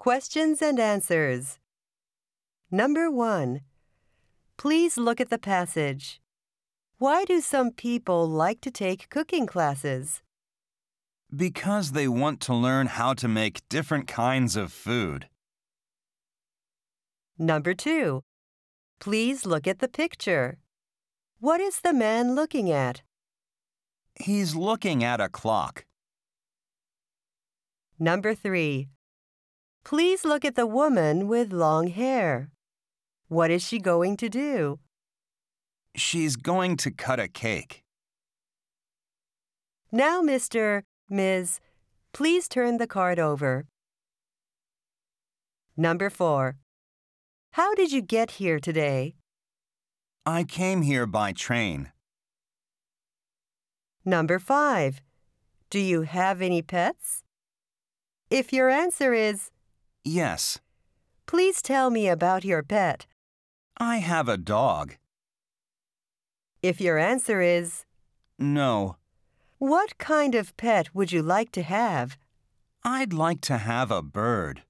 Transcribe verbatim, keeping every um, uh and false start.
Questions and answers. Number one. Please look at the passage. Why do some people like to take cooking classes? Because they want to learn how to make different kinds of food. Number two. Please look at the picture. What is the man looking at? He's looking at a clock. Number three. Please look at the woman with long hair. What is she going to do? She's going to cut a cake. Now, Mister, Miz, please turn the card over. Number four. How did you get here today? I came here by train. Number five. Do you have any pets? If your answer is Yes, please tell me about your pet. I have a dog. If your answer is No, what kind of pet would you like to have? I'd like to have a bird.